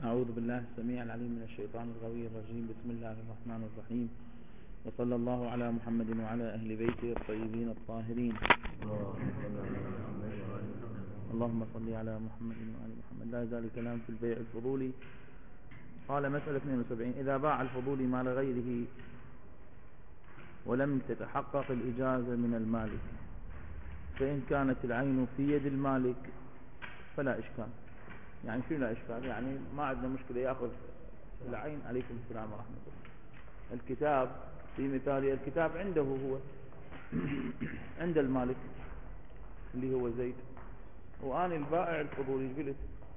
أعوذ بالله السميع العليم من الشيطان الغوي الرجيم. بسم الله الرحمن الرحيم، وصلى الله على محمد وعلى أهل بيته الطيبين الطاهرين. اللهم صل على محمد وعلى محمد. لا يزال كلام في البيع الفضولي. قال مسألة 72: إذا باع الفضولي مال غيره ولم تتحقق الإجازة من المالك، فإن كانت العين في يد المالك فلا إشكال. يعني شو لا إشكال؟ يعني ما عندنا مشكلة يأخذ العين. عليكم السلام ورحمة الله. الكتاب في مثالي الكتاب عنده هو عند المالك اللي هو زيد، وأنا البائع الفضولي قلت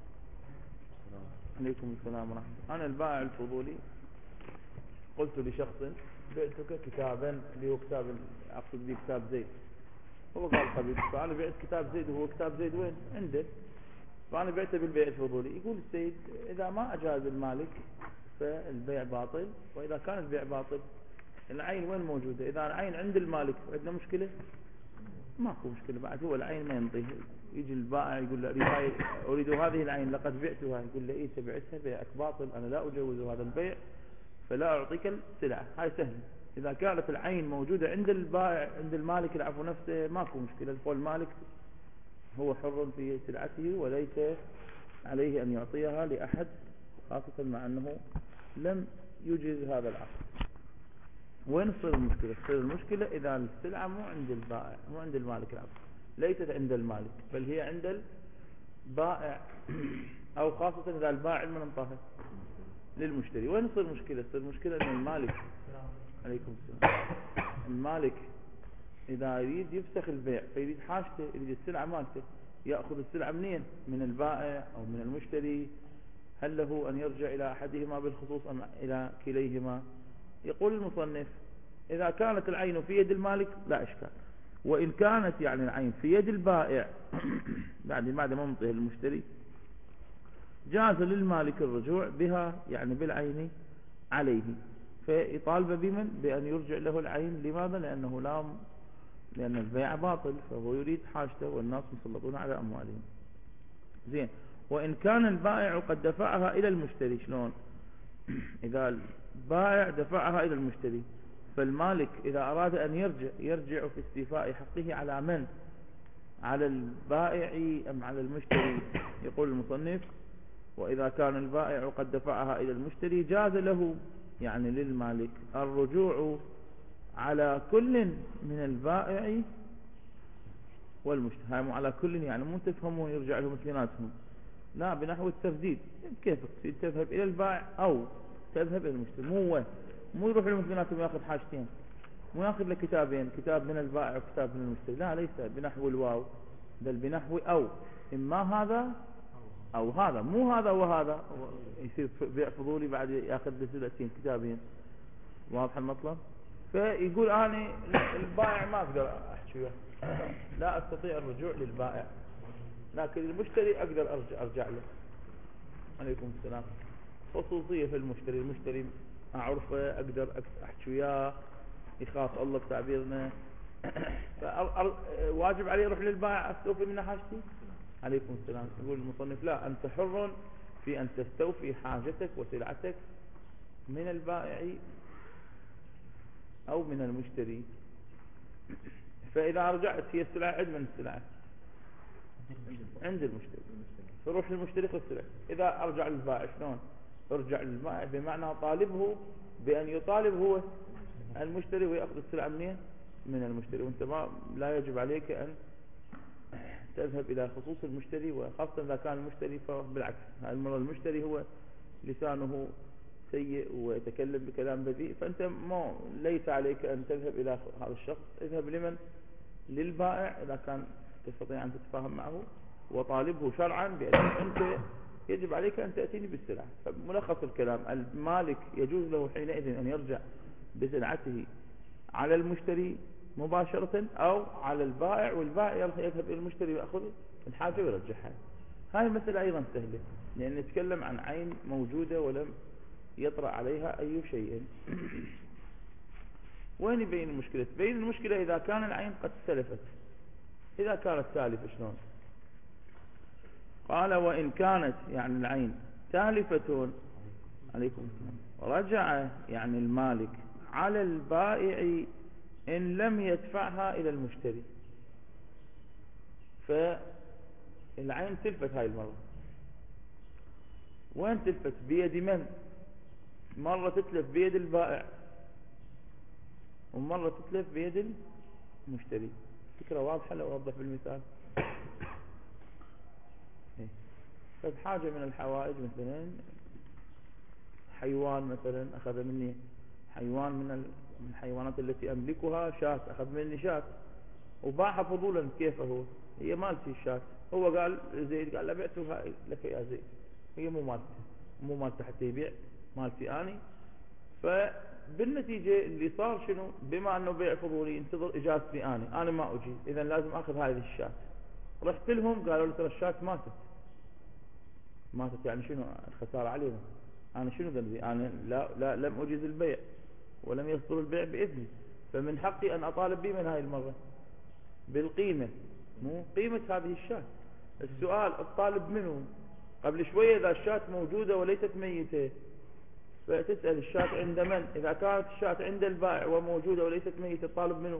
عليكم السلام ورحمة الله، أنا البائع الفضولي قلت لشخص بعتك كتابا اللي هو كتاب، أقصد به كتاب زيد. هو قال قبل، فأنا بعت كتاب زيد، وهو كتاب زيد وين؟ عنده. فأنا بعته بالبيع الفضولي. يقول السيد إذا ما أجاز المالك فالبيع باطل، وإذا كان البيع باطل العين وين موجودة؟ إذا العين عند المالك عندنا مشكلة؟ ماكو مشكلة. بعد هو العين ما ينطيه، يجي البائع يقول له أريد هذه العين لقد بعتها، يقول له إيه بعتها؟ بيعك باطل، أنا لا أجوز هذا البيع فلا أعطيك السلعة. هاي سهل. إذا كانت العين موجودة عند البائع عند المالك العفو نفسه ماكو مشكلة. المالك هو حر في سلعته وليس عليه أن يعطيها لأحد، خاصة مع أنه لم يجز هذا العقد. وين تصير المشكلة؟ تصير المشكلة إذا السلعة مو عند البائع، مو عند المالك العقد، ليست عند المالك بل هي عند البائع، أو خاصة إذا البائع من انطهى للمشتري. وين تصير المشكلة؟ تصير المشكلة أن المالك، عليكم السلام، المالك إذا يريد يفسخ البيع فيريد حاجته، يريد السلعة مالته، يأخذ السلعة منين؟ من البائع أو من المشتري. هل له أن يرجع إلى أحدهما بالخصوص أم إلى كليهما؟ يقول المصنف إذا كانت العين في يد المالك لا إشكال، وإن كانت يعني العين في يد البائع بعد ما منطه المشتري جاز للمالك الرجوع بها، يعني بالعين عليه، فيطالب بمن؟ بأن يرجع له العين. لماذا؟ لأن البيع باطل، فهو يريد حاجته والناس مسلطون على أموالهم. زين. وإن كان البائع قد دفعها إلى المشتري، شلون؟ إذا البائع دفعها إلى المشتري فالمالك إذا أراد أن يرجع في استيفاء حقه على من؟ على البائع أم على المشتري؟ يقول المصنف وإذا كان البائع قد دفعها إلى المشتري جاز له، يعني للمالك، الرجوع على كل من البائع والمشتري. هاي على كل، يعني مو تفهمون يرجع لهم اثنيناتهم، لا، بنحو التفديد. كيف تذهب إلى البائع أو تذهب إلى المشتري، مو يروح لهم اثنيناتهم يأخذ حاجتين، مو يأخذ له كتابين، كتاب من البائع وكتاب من المشتري، لا، ليس بنحو الواو بل بنحو أو، إما هذا أو هذا، مو هذا وهذا يصير بيع فضولي بعد يأخذ له سلعتين كتابين. واضح المطلب؟ فيقول أنا البائع ما أقدر أحكي له، لا أستطيع الرجوع للبائع، لكن المشتري أقدر أرجع له. عليكم السلام. خصوصية في المشتري أعرفه، أقدر أحكي وياه، يخاف الله بتعبيرنا، واجب عليه يروح للبائع أستوفي منه حاجتي. عليكم السلام. يقول المصنف لا، أنت حر في أن تستوفي حاجتك وسلعتك من البائع أو من المشتري. فإذا رجعت هي السلعة عند من السلعة؟ عند المشتري، فروح للمشتري خذ السلعة. إذا أرجع للبائع شلون؟ ارجع للبائع بمعنى طالبه بأن يطالب هو المشتري ويأخذ السلعة منين؟ من المشتري. وانت لا يجب عليك أن تذهب إلى خصوص المشتري، وخاصة إذا كان المشتري فبالعكس، المشتري هو لسانه سيء ويتكلم بكلام بذيء، فأنت ليس عليك أن تذهب إلى هذا الشخص. اذهب لمن؟ للبائع إذا كان تستطيع أن تتفاهم معه، وطالبه شرعا بأن أنت يجب عليك أن تأتيني بالسلعة. فملخص الكلام، المالك يجوز له حينئذ أن يرجع بسلعته على المشتري مباشرة أو على البائع، والبائع يذهب إلى المشتري ويأخذ الحاجة ويرجعها. هاي المسألة أيضا سهلة، لأن نتكلم عن عين موجودة ولم يطرأ عليها أي شيء. وين يبين المشكلة؟ تبين المشكلة إذا كان العين قد سلفت. إذا كانت سالفة شلون؟ قال وإن كانت يعني العين تالفة عليكم السلام رجع يعني المالك على البائع إن لم يدفعها إلى المشتري. فالعين تلفت هاي المرة، وين تلفت؟ بيد من؟ مرة تتلف بيد البائع ومرة تتلف بيد المشتري. فكرة واضحة لو أوضح بالمثال. حاجة من الحوائج مثلا حيوان مثلا أخذ مني حيوان من الحيوانات التي أملكها، شاة أخذ مني شاة وباعها فضولا. كيف هو؟ هي مالتي الشاة. هو قال زيد قال بعتها لك يا زيد، هي مو مالتي، مو مالتي حتى يبيع، مالتي أني. فبالنتيجة اللي صار شنو؟ بما أنه بيع فضولي انتظر إجازتي أنا ما أجي، إذا لازم أخذ هذه الشاة. رحت لهم قالوا لي ترى الشاة ماتت يعني شنو الخسارة علينا؟ أنا شنو ذنبي؟ أنا لا لم أجيز البيع ولم يصدر البيع بإذني، فمن حقي أن أطالب به من هاي المرة بالقيمة، مو قيمة هذه الشاة. السؤال الطالب منه قبل شوية إذا الشاة موجودة وليست ميتة، فتسأل الشاة عند من؟ إذا كانت الشاة عند البائع وموجودة وليست ميتة الطالب منه؟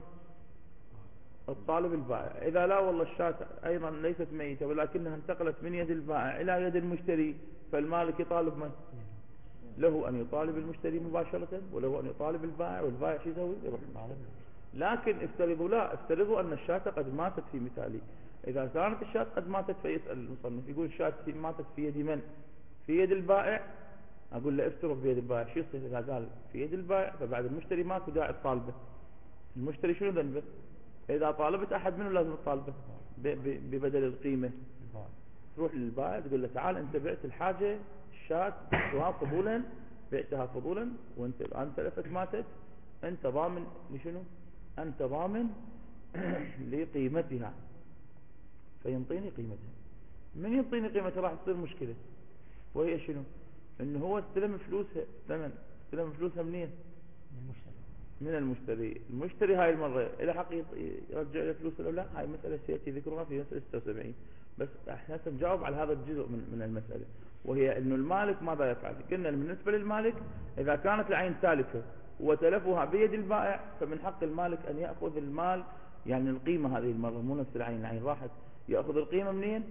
الطالب البائع. إذا لا والله الشاة أيضا ليست ميتة ولكنها انتقلت من يد البائع إلى يد المشتري، فالمالك يطالب من؟ له أن يطالب المشتري مباشرة وله أن يطالب البائع، والبائع شو يسوي؟ لكن افترضوا أن الشاة قد ماتت في مثالي. إذا كانت الشاة قد ماتت فيسأل المصنف يقول الشاة ماتت في يد من؟ في يد البائع. أقول له افترض بيد البائع. شو يصير إذا قال في يد البائع؟ فبعد المشتري مات وداعي الطالبة. المشتري شنو ذنبه؟ إذا طالبت أحد منه لازم تطالبه ببدل القيمة. تروح للبائع تقول له تعال أنت بعت الحاجة الشاة فضولا، بعتها فضولا وأنت تلفت ماتت، أنت ضامن لشنو؟ أنت ضامن لقيمتها. فينطيني قيمتها. من ينطيني قيمتها راح تصير مشكلة، وهي شنو؟ إنه هو استلم فلوسها منين؟ من المشتري. المشتري هاي المرة إلى حق يرجع له فلوس ولا لا؟ هاي مسألة سيأتي ذكرها في مسألة 76. بس احنا نجاوب على هذا الجزء من المسألة، وهي إنه المالك ماذا يفعل؟ قلنا بالنسبة للمالك إذا كانت العين تالفة وتلفها بيد البائع فمن حق المالك أن يأخذ المال، يعني القيمة هذه المرة مو نفس العين راحت، يأخذ القيمة منين؟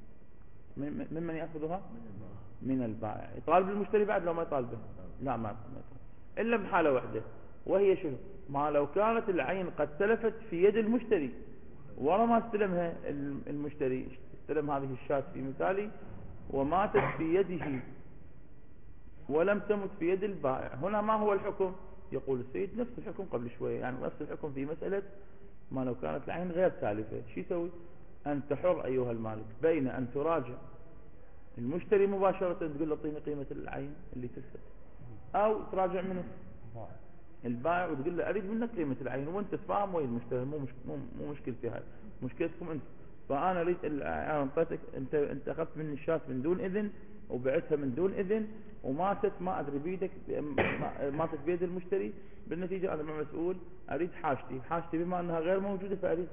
ممن يأخذها؟ من البائع. يطالب المشتري بعد لو ما يطالبه؟ لا ما يطالب إلا بحالة واحدة، وهي شنو؟ ما لو كانت العين قد تلفت في يد المشتري ورا ما استلمها المشتري، استلم هذه الشاة في مثالي وماتت في يده ولم تمت في يد البائع. هنا ما هو الحكم؟ يقول السيد نفس الحكم قبل شوية، يعني نفس الحكم في مسألة ما لو كانت العين غير تالفة. شو يسوي؟ أنت حر أيها المالك بين أن تراجع المشتري مباشرة تقول له اعطيني قيمة العين اللي تلفت، أو تراجع منه البائع وتقول له أريد منك قيمة العين، وانت تفاهم ويا المشتري، مو مشكلتي هاي، مشكلتكم انت. فأنا أريد أعطيتك انت أخذت مني الشاة من دون إذن وبعتها من دون إذن وماتت ما أدري بيدك، ماتت بيد المشتري. بالنتيجة أنا مسؤول، أريد حاجتي بما أنها غير موجودة فأريد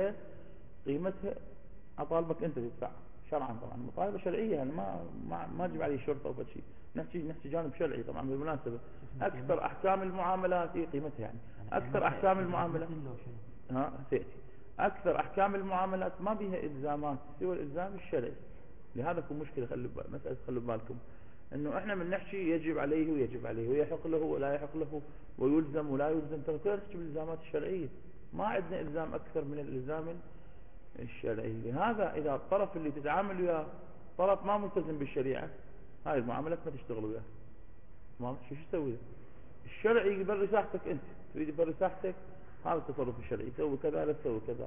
قيمتها أطالبك أنت تدفع شرعا. طبعا مطالبة شرعية، أنا ما أجيب عليه شرطة أو شيء، نحكي جانب شرعي. طبعا بالمناسبة أكثر أحكام المعاملات قيمتها، يعني أكثر أحكام المعاملات سيأتي أكثر أحكام المعاملات ما بها إلزامات سوى الإلزام الشرعي. لهذا كم مشكلة مسألة خلوا بالكم إنه إحنا من نحكي يجب عليه ويجب عليه ويحق له ولا يحق له ويلزم ولا يلزم، ترى كلها تحكي بالإلزامات الشرعية، ما عندنا إلزام أكثر من الإلزام الشرعي. لهذا إذا الطرف اللي تتعامل وياه طرف ما ملتزم بالشريعة، هاي المعاملات ما تشتغل وياه. ما شو تسوي؟ الشرعي يبرر ساحتك، أنت تريد يبرر ساحتك، هذا التصرف الشرعي، تسوي كذا لا تسوي كذا.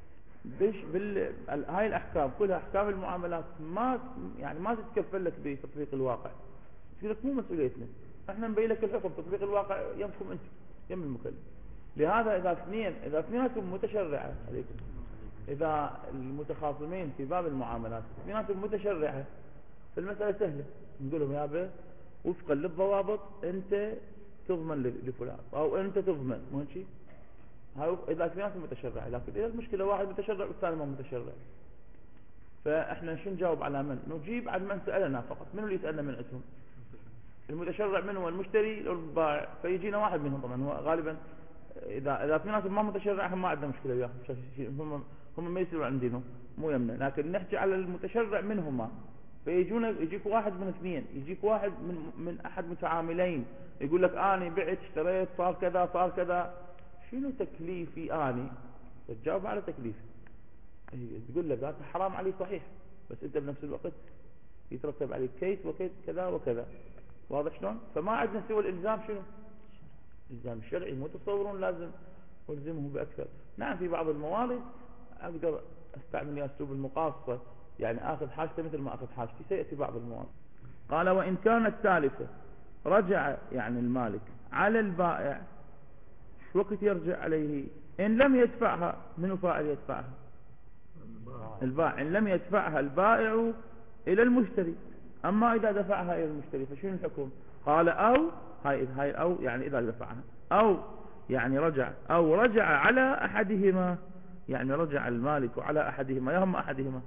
هاي الأحكام كلها أحكام المعاملات ما تتكفل لك بتطبيق الواقع، تقول لك مو مسؤوليتنا، احنا نبين لك الحكم، تطبيق الواقع يمكم انت يم المكلف. لهذا إذا اثنيناتهم متشرعة عليكم، إذا المتخاصمين في باب المعاملات اثنيناتهم متشرعة فالمسألة سهلة، نقول لهم يابا وفقا للضوابط أنت تضمن لفلان أو أنت تضمن، مو هيك؟ هاي إذا اثنيناتهم متشرعة. لكن إذا المشكلة واحد متشرع والثاني ما متشرع، فاحنا شو نجاوب على من؟ نجيب عن من سألنا فقط. من اللي يسألنا من عندهم؟ المتشرع منهم والمشتري والبائع. فيجينا واحد منهم. طبعا هو غالبا اذا في ناس ما متشرع هم ما عندنا مشكله وياهم، هم ما يصيروا عندنا مو يمنا. لكن نحكي على المتشرع منهما. فيجونا يجيك واحد من اثنين، يجيك واحد من احد متعاملين يقول لك اني بعت اشتريت صار كذا صار كذا، شنو تكليفي اني؟ تجاوب على تكليفي. تقول له ذاك حرام علي صحيح، بس انت بنفس الوقت يترتب عليك كيس وكيس كذا وكذا. واضح شلون؟ فما عندنا سوى الالزام شنو؟ الالزام الشرعي. مو تصورون لازم الزمه باكثر. نعم في بعض الموارد اقدر استعمل اسلوب المقاصه، يعني اخذ حاجته مثل ما اخذ حاجتي، سياتي بعض الموارد. قال وان كانت تالفه رجع يعني المالك على البائع، شو وقت يرجع عليه؟ ان لم يدفعها. منو فاعل يدفعها؟ البائع. ان لم يدفعها البائع الى المشتري. اما اذا دفعها الى المشتري فشنو الحكم؟ قال او هاي او يعني اذا دفعها، او يعني رجع على احدهما، يعني رجع المالك على احدهما. يا هم احدهما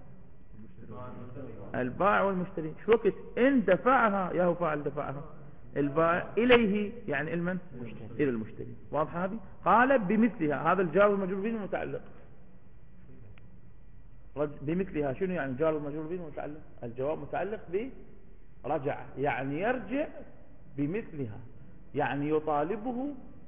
البائع والمشتري. شو وقت؟ ان دفعها، يا هو فاعل دفعها البائع اليه، يعني المن؟ الى المشتري. واضح هذه؟ قال بمثلها. هذا الجار والمجرور به المتعلق بمثلها. شنو يعني جار والمجرور به المتعلق؟ الجواب متعلق برجع، يعني يرجع بمثلها، يعني يطالبه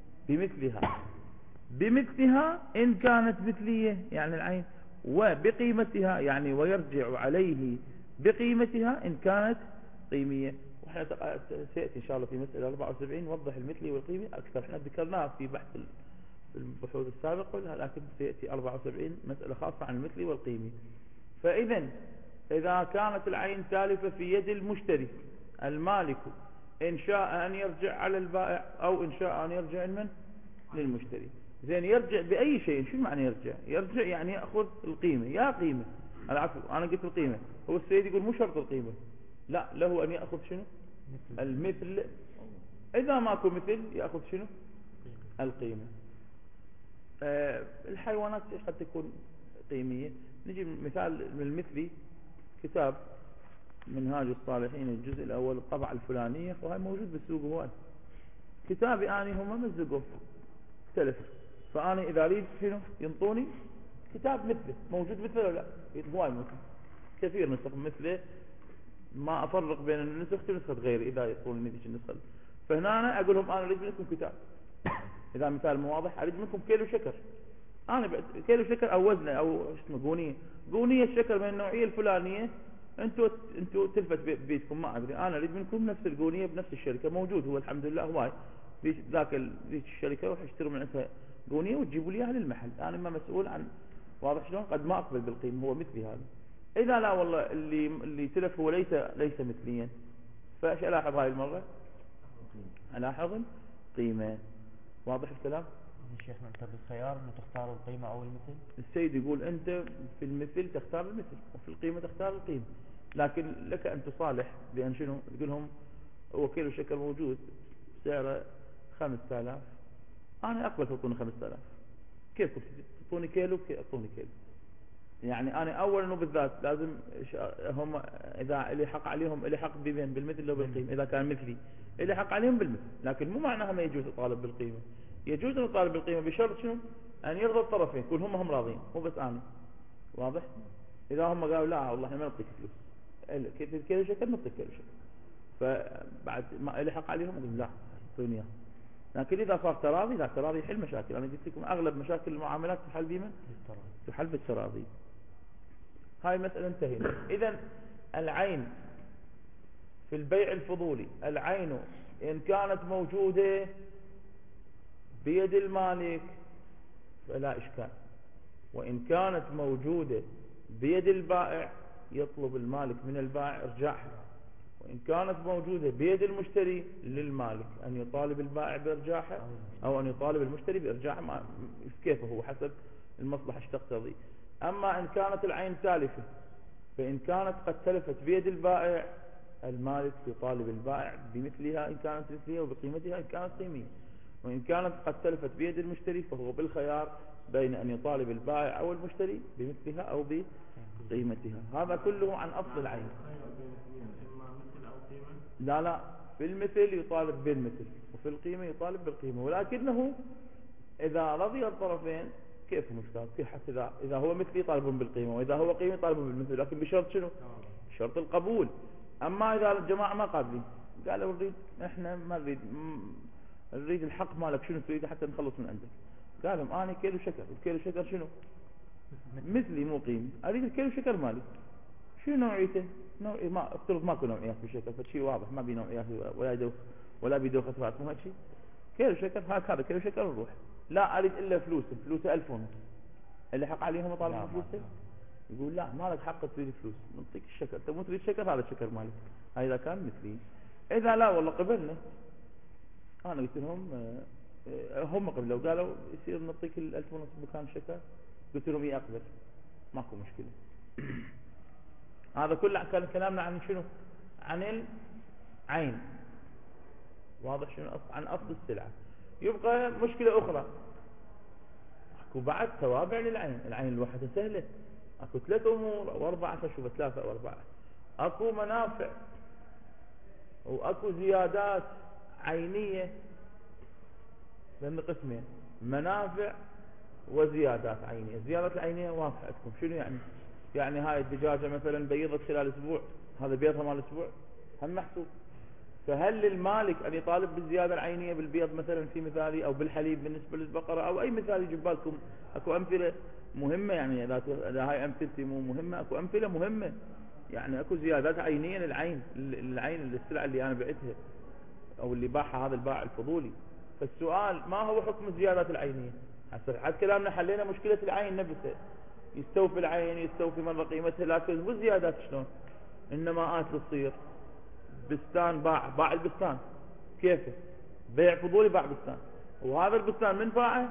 بمثلها إن كانت مثلية يعني العين، وبقيمتها يعني ويرجع عليه بقيمتها إن كانت قيمية. وإحنا سيأتي إن شاء الله في مسألة 74 نوضح المثلي والقيمي أكثر. إحنا ذكرناها في بحث البحوث السابقة، لكن سيأتي 74 مسألة خاصة عن المثلي والقيمي. إذا كانت العين تالفة في يد المشتري، المالك إن شاء أن يرجع على البائع أو إن شاء أن يرجع للمشتري. زين، يرجع بأي شيء. شو معنى يرجع؟ يرجع يعني يأخذ القيمة. يا قيمة، العفو أنا قلت القيمة، هو السيد يقول مو شرط القيمة، لا، له أن يأخذ شنو؟ المثل. إذا ماكو مثل يأخذ شنو؟ القيمة. الحيوانات قد تكون قيمية. نجي مثال من المثلي، كتاب منهاج الصالحين الجزء الأول الطبعة الفلانية، وهي موجود بالسوق هواي. كتابي أنا هم مزقوا اختلف، فأنا إذا أريد شنو ينطوني كتاب مثله، موجود مثله ولا لا؟ هواي مثله كثير نسخ مثله، ما أفرق بين النسخ ونسخة غيري إذا يطولني ذيك النسخة. فهنا أنا أقول لهم أنا أريد منكم كتاب. إذا مثال مو واضح، أريد منكم كيلو شكر. أنا كيلو شكر أو وزنه أو اسمه قونية الشكر من النوعية الفلانية. انتوا تلفت بيتكم ما أدري، أنا أريد منكم نفس القونية بنفس الشركة. موجود هو الحمد لله هواي ذيك الشركة، روح اشتروا من عندها قونية وتجيبوا لي اياها للمحل. أنا ما مسؤول عن. واضح شلون؟ قد ما أقبل بالقيمة، هو مثلي هذا. إذا لا والله اللي تلف هو ليس مثليا، فايش ألاحظ هاي المرة؟ ألاحظ قيمة. واضح الكلام؟ شيخنا انت بالخيار انه تختار القيمة او المثل. السيد يقول انت في المثل تختار المثل وفي القيمة تختار القيمة، لكن لك ان تصالح بان شنو؟ تقول لهم هو كيلو شكر موجود سعره 5000، انا اقبل تعطوني 5000. كيف تعطوني كيلو؟ اعطوني كيلو. يعني انا اولا وبالذات لازم هم اذا اللي حق عليهم اللي حق بالمثل لو بالقيمة. اذا كان مثلي اللي حق عليهم بالمثل، لكن مو معناها ما يجوز اطالب بالقيمة. يجوز ان اطالب بالقيمة بشرط شنو؟ ان يرضى الطرفين، يكون هم راضين مو بس انا. واضح؟ اذا هم قالوا لا والله احنا ما نعطيك فلوس، كيلو شكر نعطيك كيلو شكر، فبعد ما اللي حق عليهم اقول لا اعطوني اياه. لكن اذا صار تراضي، لا، تراضي يحل مشاكل. انا قلت لكم اغلب مشاكل المعاملات تحل بمن؟ تحل بالتراضي. هاي المسألة انتهينا. اذا العين في البيع الفضولي، العين ان كانت موجودة بيد المالك فلا إشكال، وإن كانت موجودة بيد البائع يطلب المالك من البائع إرجاعها، وإن كانت موجودة بيد المشتري للمالك أن يطالب البائع بإرجاعها أو أن يطالب المشتري بإرجاعها، كيف هو حسب المصلحة ايش تقتضي. أما إن كانت العين تالفة، فإن كانت قد تلفت بيد البائع المالك يطالب البائع بمثلها إن كانت مثلية وبقيمتها إن كانت قيمية. وإن كانت قد تلفت بيد المشتري فهو بالخيار بين أن يطالب البائع أو المشتري بمثلها أو قيمتها. هذا كله عن أصل العين. لا في المثل يطالب بالمثل، وفي القيمة يطالب بالقيمة، ولكنه إذا رضي الطرفين كيف مشتاق في حتى إذا هو مثل يطالبون بالقيمة، وإذا هو قيمة يطالبون بالمثل، لكن بشرط شنو؟ شرط القبول. أما إذا الجماعة ما قابلين قالوا نريد، إحنا ما نريد الحق مالك، شنو تريد حتى نخلص من عندك؟ قالوا أنا كيلو شكر، الكيلو شكر شنو؟ مثلي مو قيمة، أريد الكيلو شكر مالي. شو نوعيته؟ ما افترض ماكو نوعيات بالشكل، فشي واضح ما بي نوعيات ولا بيدوخة راسهم هيك شيء. كيلو شكر هكذا كيلو شكر نروح. لا أريد إلا فلوسه 1000 ونص. اللي حق عليهم طالبين فلوسه؟ يقول لا ما لك حق تريد فلوس، نعطيك الشكر، انت مو تريد شكر، هذا الشكر مالك. هاي إذا كان مثلي. إذا لا والله قبلنا، أنا قلت لهم هم قبلوا قالوا يصير نعطيك 1000 ونص مكان شكر، قلت لهم إيه أقبل، ماكو مشكلة. هذا كله كان كلامنا عن شنو؟ عن العين. واضح شنو؟ عن أصل السلعة. يبقى مشكلة أخرى، اكو بعد توابع للعين. العين الواحدة سهلة، اكو 3 أمور أو 4، شوف 3 أو 4. اكو منافع واكو زيادات عينية، لأن قسمين، منافع وزيادات عينية. الزيادات العينية واضحة عندكم شنو يعني؟ يعني هاي الدجاجة مثلا بيضت خلال أسبوع، هذا بيضها مال أسبوع هم محسوب. فهل للمالك أن يطالب بالزيادة العينية بالبيض مثلا في مثالي، أو بالحليب بالنسبة للبقرة، أو أي مثال يجيب بالكم؟ أكو أمثلة مهمة يعني، إذا هاي أمثلتي مو مهمة أكو أمثلة مهمة يعني. أكو زيادات عينية للعين، السلعة اللي أنا بعتها أو اللي باعها هذا البائع الفضولي. فالسؤال ما هو حكم الزيادات العينية؟ هسه عاد كلامنا حلينا مشكلة العين نفسها، يستوفي العين يستوفي مرة قيمتها، لكن مو زيادات شلون؟ إنما تصير بستان باع البستان، كيفه؟ بيع فضولي باع بستان، وهذا البستان من باعه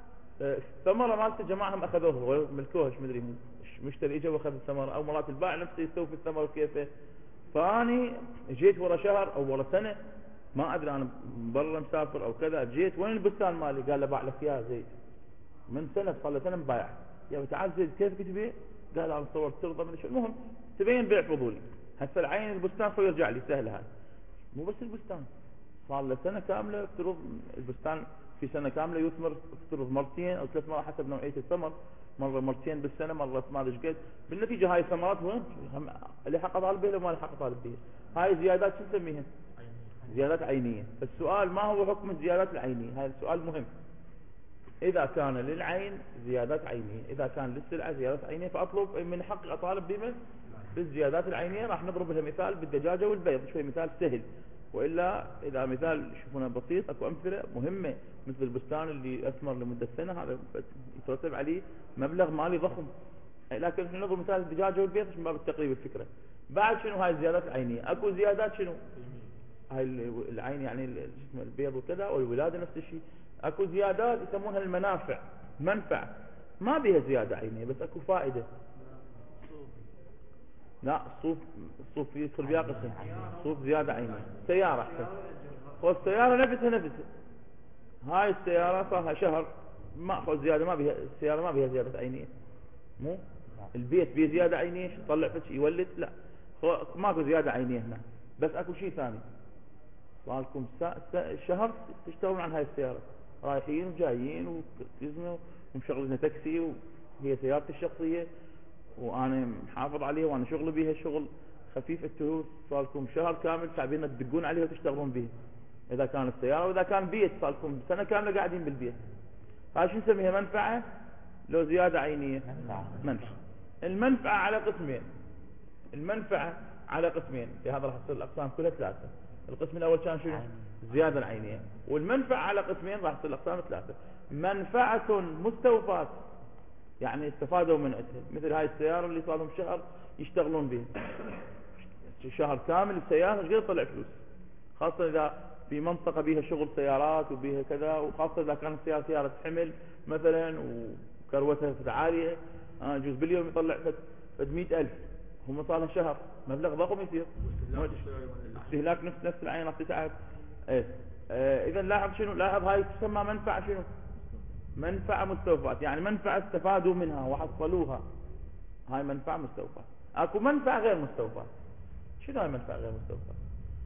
الثمرة مالته جماعهم أخذوها وملكوها، مدري مشتري اجى واخذ الثمرة، أو مرات البائع نفسه يستوفي الثمرة كيفه. فاني جيت ورا شهر أو ورا سنة ما أدري، أنا برا مسافر أو كذا، جيت وين البستان مالي؟ قال له باع لك إياه زيد من سنة، صار له سنة مبايع. يا تعال زيد كيف تبيع؟ قال أنا صورت ترضى من شو. المهم تبين بيع فضولي. هسه العين البستان فيرجع لي سهل. هاي مو بس البستان، صار له سنة كاملة، افترض البستان في سنة كاملة يثمر افترض مرتين أو 3 مرات حسب نوعية الثمر، مرة مرتين بالسنة، مرة ما ادري قد. بالنتيجة هاي الثمرات وين اللي حق طالب بها وما اللي حق طالب بها. هاي زيادات شو نسميها؟ زيادات عينية. فالسؤال ما هو حكم الزيادات العينية؟ هذا السؤال مهم. إذا كان للعين زيادات عينية، إذا كان للسلعة زيادات عينية، فأطلب من حق أطالب بمن؟ بالزيادات العينية. راح نضرب لها مثال بالدجاجة والبيض، شوي مثال سهل. وإلا إذا مثال شوفونا بسيط، أكو أمثلة مهمة مثل البستان اللي أثمر لمدة سنة، هذا يترتب عليه مبلغ مالي ضخم. لكن احنا نضرب مثال الدجاجة والبيض من باب التقريب الفكرة. بعد شنو هاي الزيادات العينية؟ أكو زيادات شنو؟ هاي العين يعني البيض وكذا، والولادة نفس الشيء. اكو زيادات يسمونها المنافع، منفعة ما بها زيادة عينية بس اكو فائدة. لا الصوف يدخل بها قسم، صوف زيادة عينية. سيارة احسن، والسيارة نفسها هاي السيارة صار لها شهر ما اخذ زيادة، ما بها السيارة ما بها زيادة عينية. مو البيت بيه زيادة عينية يطلع فتش يولد، لا ماكو زيادة عينية هنا. بس اكو شيء ثاني، صار لكم شهر تشتغلون عن هاي السيارة، رايحين وجايين ومشغلين تاكسي، وهي سيارتي الشخصية وانا محافظ عليها وانا شغل بيها شغل خفيف. انتوا صار لكم شهر كامل تعبين تدقون عليها وتشتغلون بيها، اذا كانت سيارة. واذا كان بيت صار لكم سنة كاملة قاعدين بالبيت. هاي شو نسميها؟ منفعة لو زيادة عينية؟ منفعة. المنفعة على قسمين، المنفعة على قسمين، في هذا راح تصير الاقسام كلها 3. القسم الاول كان شنو؟ الزيادة العينية. والمنفعة على قسمين راح تصير الاقسام 3. منفعة مستوفاة يعني استفادوا من عندها، مثل هاي السيارة اللي صار لهم شهر يشتغلون بها، شهر كامل السيارة ايش قد طلع فلوس، خاصة اذا في منطقة بيها شغل سيارات وبيها كذا، وخاصة اذا كانت سيارة حمل مثلا وكروتها عالية، جزء باليوم يطلع فد 100,000. هم صار لهم شهر، مبلغ ضخم يصير. استهلاك نفس العين راح تتعب. اذا لاحظ شنو؟ لاحظ هاي تسمى منفعة شنو؟ منفعة مستوفاة، يعني منفعة استفادوا منها وحصلوها. هاي منفعة مستوفاة. اكو منفعة غير مستوفاة. شنو هاي منفعة غير مستوفاة؟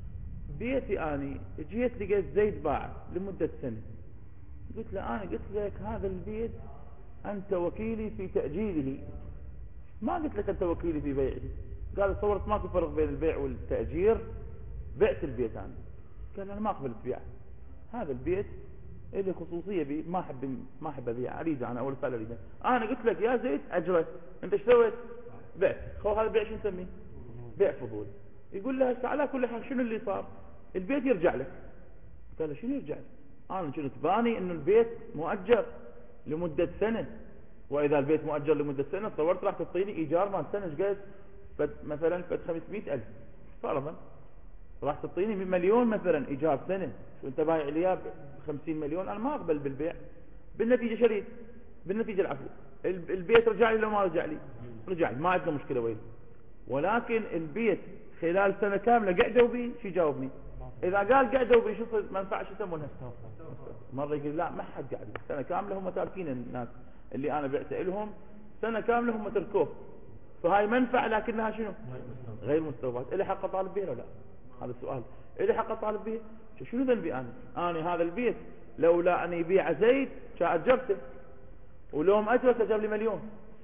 بيتي اني جيت لقيت زيد باع لمدة سنة، قلت له انا قلت لك هذا البيت انت وكيلي في تأجيله، ما قلت لك انت وكيلي في بيعه. قال تصورت ماكو فرق بين البيع والتأجير، بعت البيت انا. قال انا ما قبلت بيعه، هذا البيت اللي خصوصية بي، ما احب ابيعه، اريده انا اول فعل اريده. انا قلت لك يا زيد اجره، انت ايش سويت؟ بعت. خو هذا البيع شو نسميه؟ بيع فضول. يقول له هسه على كل حال شنو اللي صار؟ البيت يرجع لك. قال له شنو يرجع لك؟ انا كنت باني انه البيت مؤجر لمدة سنة، واذا البيت مؤجر لمدة سنة تصورت راح تعطيني ايجار مال سنة ايش قد؟ مثلا 500,000 فرضا، راح تعطيني 1,000,000 مثلا ايجار سنة، شو انت بايع لي ب 50 مليون، انا ما اقبل بالبيع. بالنتيجة شريت، بالنتيجة العفو البيت رجع لي لو ما رجع لي؟ رجع لي، ما عندنا مشكلة وين. ولكن البيت خلال سنة كاملة قعدوا بي، شو جاوبني؟ اذا قال قعدوا بي شو منفعة شو يسمونها؟ مرة يقول لا ما حد قاعد بي سنة كاملة، هم تاركين الناس اللي انا بعت لهم سنة كاملة هم تركوه، فهاي منفعة لكنها شنو؟ غير مستوفاة. إلي حق طالب بيه ولا لا؟ هذا السؤال. إلي حق طالب بيه؟ شنو ذنبي أنا هذا البيت لولا أن يبيع زيد أجرته، ولو أجرته جاب لي 1,000,000،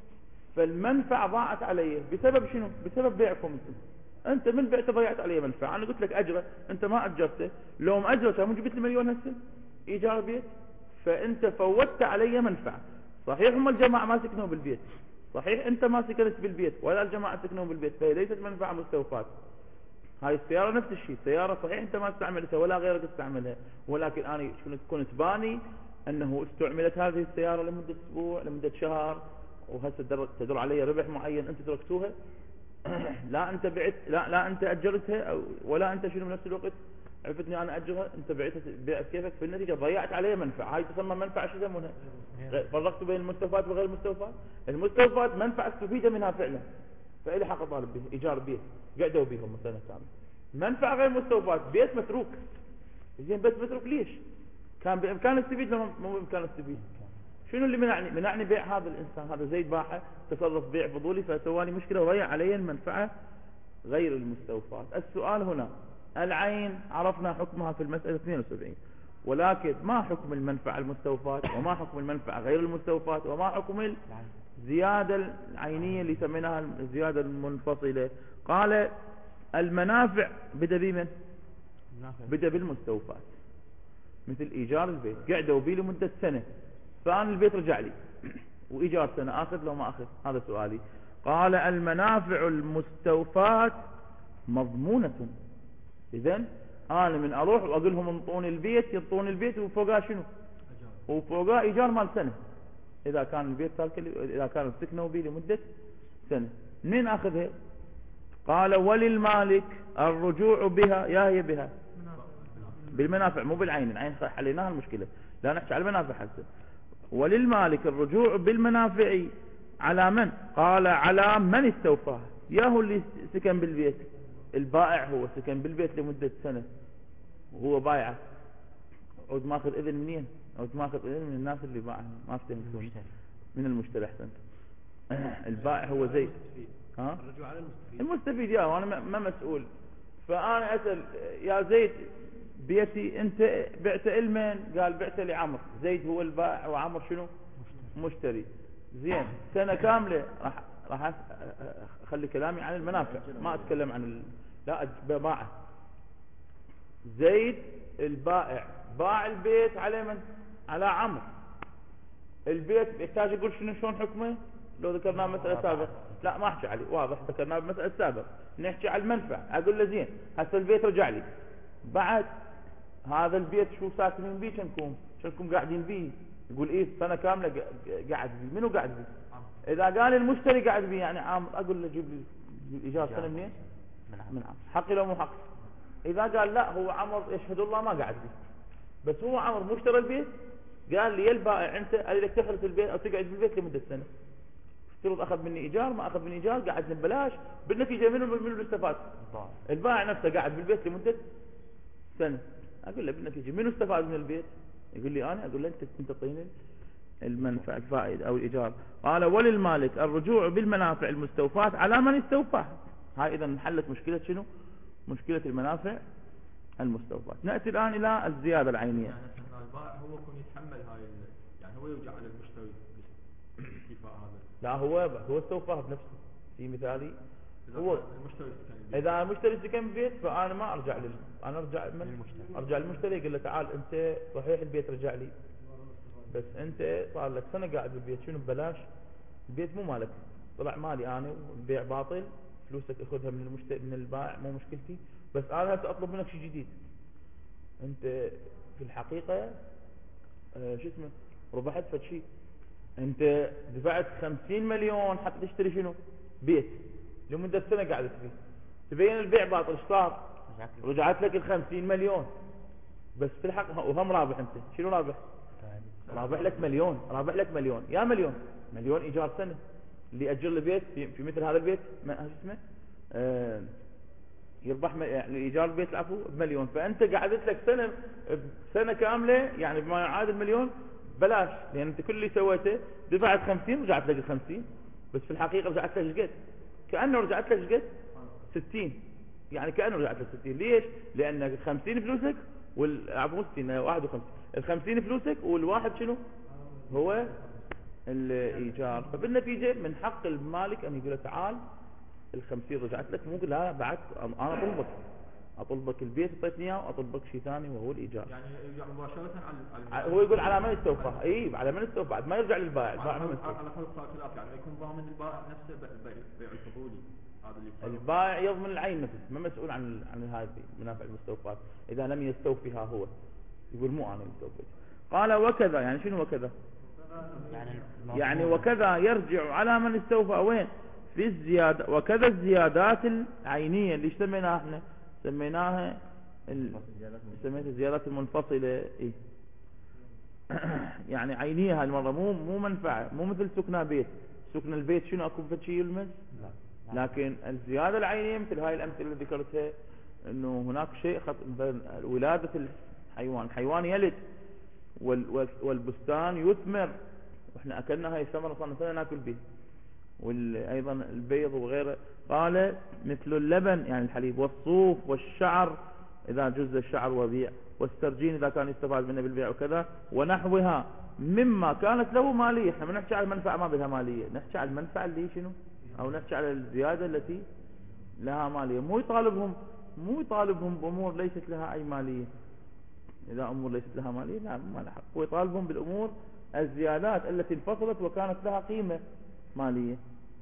فالمنفعة ضاعت علي بسبب شنو؟ بسبب بيعكم انت من بعت ضيعت علي منفعة. انا قلت لك اجره، انت ما اجرته، لو ما اجرته مو جبت لي 1,000,000 هسه ايجار بيت، فانت فوتت علي منفعة. صحيح هم الجماعة ما سكنوا بالبيت، صحيح انت ما سكنت بالبيت ولا الجماعة سكنوا بالبيت، فهي ليست منفعة مستوفاة. هاي السيارة نفس الشيء، سيارة صحيح انت ما استعملتها ولا غيرك استعملها، ولكن انا كنت باني انه استعملت هذه السيارة لمدة اسبوع لمدة شهر، وهسه تدر علي ربح معين، انت تركتوها لا انت بعت، لا انت اجرتها ولا انت شنو بنفس الوقت عرفتني انا اجرها، انت بعتها بيعت كيفك، في النتيجة ضيعت علي منفعة. هاي تسمى منفعة شو يسمونها؟ فرقت بين المستوفات وغير المستوفات. المستوفات منفعة استفيد منها فعلا، فإلي حق طالب به ايجار بيت قعدوا بيهم مثلا كامل. منفعة غير مستوفات بيت متروك، زين بس متروك ليش؟ كان بامكانه يستفيد ولا مو بامكانه يستفيد؟ شنو اللي منعني بيع هذا الانسان؟ هذا زيد باعه تصرف بيع فضولي فسواني مشكله وضيع علي المنفعه غير المستوفات. السؤال هنا العين عرفنا حكمها في المسألة 72، ولكن ما حكم المنفعة المستوفات وما حكم المنفعة غير المستوفات وما حكم الزيادة العينية اللي سميناها الزيادة المنفصلة؟ قال المنافع بدأ بمن؟ بدأ بالمستوفات، مثل ايجار البيت قعدوا بي لمدة سنة، فأنا البيت رجع لي وايجار سنة، اخذ لو ما اخذ؟ هذا سؤالي. قال المنافع المستوفات مضمونة. اذن انا من اروح واقول لهم انطوني البيت، ينطوني البيت وفوقها شنو؟ وفوقها ايجار مال سنة، اذا كان البيت اذا كانوا سكنوا بي لمدة سنة. منين اخذها؟ قال وللمالك الرجوع بها، يا هي بها بالمنافع مو بالعين، العين حليناها المشكلة، لا نحكي على المنافع حسن. وللمالك الرجوع بالمنافع على من؟ قال على من استوفاه، يا هو اللي سكن بالبيت، البائع هو سكن بالبيت لمدة سنة وهو بايعه، عود ماخذ اذن منين؟ عود ماخذ اذن من الناس اللي باعه، ما افتهمتوني، من المشتري احسنت. البائع هو زيد، ها الرجوع على المستفيد يا وانا ما مسؤول. فانا اسال يا زيد بيتي انت بعت لمن؟ قال بعت لعمر. زيد هو البائع وعمر شنو؟ مشتري. زين سنة كاملة راح اخلي كلامي عن المنافع، ما اتكلم عن لا باعه. زيد البائع باع البيت على من؟ على عمر. البيت يحتاج يقول شلون حكمه؟ لو ذكرناه مسألة سابقة لا ما احكي عليه، واضح ذكرناه بمسألة سابقة، نحكي على المنفع. اقول له زين هسه البيت رجع لي، بعد هذا البيت شو ساكنين بيه؟ شنكم قاعدين بيه؟ يقول ايه سنة كاملة قاعد بيه. منو قاعد بيه؟ اذا قال المشتري قاعد بيه يعني عامر، اقول له جيب لي ايجار سنة منين؟ من عامر. حقي لو مو حقي؟ اذا قال لا هو عمر يشهد الله ما قاعد بيه، بس هو عمر مشترى البيت، قال لي يا البائع انت قال لك تخلص البيت او تقعد بالبيت لمدة سنة، افترض اخذ مني ايجار ما اخذ مني ايجار قاعد ببلاش، بالنتيجة منو اللي استفاد؟ البائع نفسه قاعد بالبيت لمدة سنة. اقول له بالنتيجة منو استفاد من البيت؟ يقول لي انا. اقول له انت تعطيني المنفعة الفائدة أو الإيجار. قال وللمالك الرجوع بالمنافع المستوفاة على من استوفاها. هاي إذا انحلت مشكلة شنو؟ مشكلة المنافع المستوفاة. نأتي الآن إلى الزيادة العينية. يعني مثلا البائع هو يكون يتحمل هاي يعني هو يرجع على المشتري الاستيفاء هذا. لا هو استوفاها بنفسه. في مثالي هو المشتري إذا المشتري سكن ببيت فأنا ما أرجع أنا أرجع للمشتري يقول له تعال أنت صحيح البيت رجع لي بس أنت صار لك سنة قاعد بالبيت شنو ببلاش البيت مو مالك طلع مالي أنا والبيع باطل فلوسك أخذها من المشتري من البائع مو مشكلتي بس أنا هسه أطلب منك شيء جديد أنت في الحقيقة شو اسمه ربحت فد شيء أنت دفعت 50 مليون حتى تشتري شنو بيت لمدة سنة قاعدة فيه تبين البيع باطل ايش صار رجعت لك 50 مليون بس في الحق وهم رابح انت شنو رابح رابح لك مليون يا مليون ايجار سنة اللي اجر البيت في مثل هذا البيت ما شو اسمه يربح يعني ايجار البيت العفو بمليون فانت قعدت لك سنة كاملة يعني بما يعادل مليون بلاش لان انت كل اللي سويته دفعت 50 رجعت لك 50 بس في الحقيقة رجعت لك قد كأنه رجعت لك قد 60 يعني كأنه رجعت لك 60 ليش لأن 50 فلوسك عفوا 60 51 ال50 فلوسك والواحد شنو هو الإيجار فبالنتيجة من حق المالك أن يقول له تعال ال50 رجعت لك مو لا بعد أنا أطلبك البيت اعطيتني اياه واطلبك شيء ثاني وهو الإيجار يعني مباشرة على هو يقول على من استوفى على من استوفى بعد ما يرجع للبائع على حسب خلاف يعني يكون ضامن البائع نفسه بيع الفضولي هذا اللي البائع يضمن العين نفسه ما مسؤول عن هذه المنافع المستوفاة إذا لم يستوفيها هو يقول مو أنا مستوفيت قال وكذا يعني شنو وكذا يعني وكذا يرجع على من استوفى وين في الزيادة وكذا الزيادات العينية اللي سميناها احنا سميناها الزيادات المنفصلة إيه؟ يعني عينية هالمرة مو منفعة مو مثل سكن البيت شنو أكون فد شيء يلمس لكن الزيادة العينية مثل هاي الأمثلة اللي ذكرتها إنه هناك شيء ولادة الحيوان يلد والبستان يثمر وإحنا أكلنا هاي الثمرة صار سنة ناكل به وأيضا البيض وغيره قال مثل اللبن يعني الحليب والصوف والشعر إذا جز الشعر وبيع والسرجين إذا كان يستفاد منه بالبيع وكذا ونحوها مما كانت له مالية احنا ما نحكي على المنفعة ما بها مالية نحكي على المنفعة اللي شنو أو نحكي على الزيادة التي لها مالية مو يطالبهم بأمور ليست لها أي مالية إذا أمور ليست لها مالية لا ما لها حق هو يطالبهم بالأمور الزيادات التي انفصلت وكانت لها قيمة مالية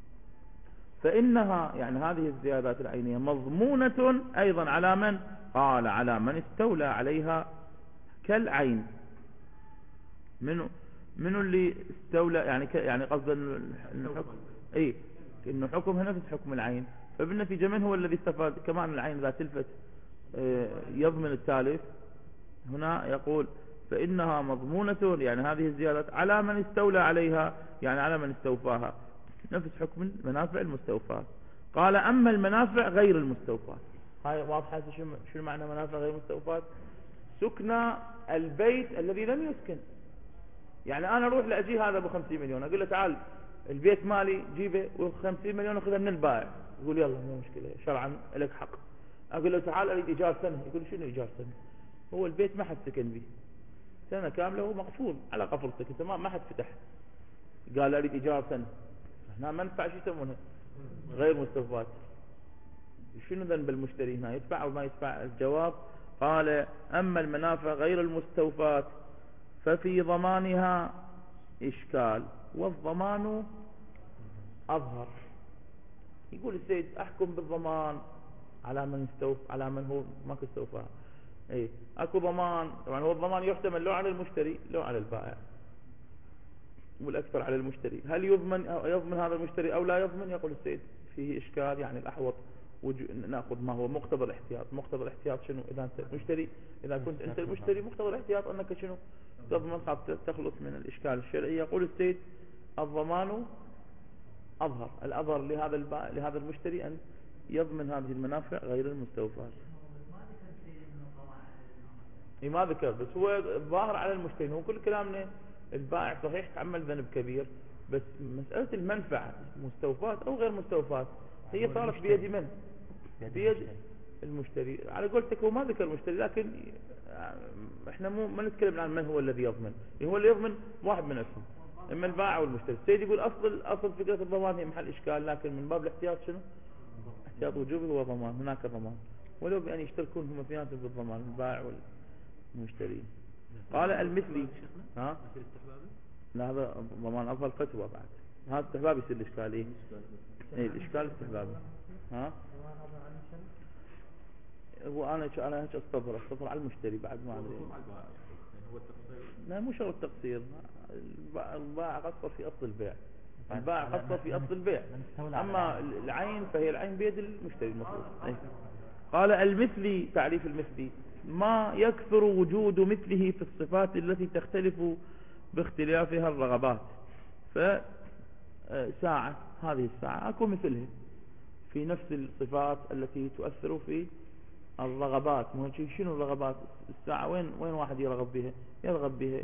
فإنها يعني هذه الزيادات العينية مضمونة أيضا على من قال على من استولى عليها كالعين منو اللي استولى يعني قصد الحكم إنه حكم هنا في حكم العين فبالنتيجة من هو الذي استفاد كمان العين إذا تلفت يضمن التالف هنا يقول فإنها مضمونة يعني هذه الزيادات على من استولى عليها يعني على من استوفاها نفس حكم المنافع المستوفاة قال أما المنافع غير المستوفاة هاي واضحة شنو معنى منافع غير المستوفاة سكن البيت الذي لم يسكن يعني أنا أروح لأجي هذا ب 50 مليون أقول له تعال البيت مالي جيبه و50 مليون أخذها من البائع يقول يلا مو مشكلة شرعا لك حق أقول له تعال أريد إيجار سنة يقول شنو إيجار سنة هو البيت ما حد سكن به سنة كاملة هو مقفول على قفلتك انت ما حد فتح قال اريد ايجار سنة هنا منفعة شو يسمونها غير مستوفاة شنو ذنب المشتري هنا يدفع او ما يدفع الجواب قال اما المنافع غير المستوفاة ففي ضمانها اشكال والضمان اظهر يقول السيد احكم بالضمان على من هو ما استوفاها اكو ضمان طبعا هو الضمان يحتمل لو على المشتري لو على البائع والاكثر على المشتري هل يضمن هذا المشتري او لا يضمن يقول السيد فيه اشكال يعني الاحوط ناخذ ما هو مقتضى الاحتياط شنو اذا انت مشتري اذا كنت انت المشتري مقتضى الاحتياط انك شنو تضمن تخلص من الاشكال الشرعي يقول السيد الضمان الاظهر لهذا المشتري ان يضمن هذه المنافع غير المستوفاة ما ذكر بس هو ظاهر على المشتري هو كل كلامنا البائع صحيح تعمل ذنب كبير، بس مسألة المنفعة مستوفات أو غير مستوفات هي هو صارت المشتري. بيد من؟ بيد بيد المشتري. المشتري. على قولتك هو ما ذكر المشتري، لكن احنا ما نتكلم عن من هو الذي يضمن. هو اللي يضمن واحد من اسمه، اما البائع والمشتري. السيد يقول اصل فكرة الضمان هي محل اشكال، لكن من باب الاحتياط شنو؟ احتياط وجوبي هو ضمان، هناك ضمان ولو بأن يشتركون هم اثنيناتهم بالضمان، البائع والمشتري. قال المثلي ها؟ مثل استحبابي؟ لا هذا ضمان افضل فتوى بعد، هذا استحباب يصير الاشكال ايه؟ ايه الاشكال استحبابي. ها؟ هو انا هيك استظهر على المشتري بعد ما ادري. مع البائع يعني هو التقصير. لا مو شرط تقصير، البائع قصر في اصل البيع، البائع قصر في اصل البيع، اما العين فهي العين بيد المشتري المفروض. إيه. قال المثلي، تعريف المثلي ما يكثر وجود مثله في الصفات التي تختلف باختلافها الرغبات. فساعة هذه الساعة اكو مثلها في نفس الصفات التي تؤثر في الرغبات. شنو الرغبات؟ الساعة وين واحد يرغب بها؟ يرغب بها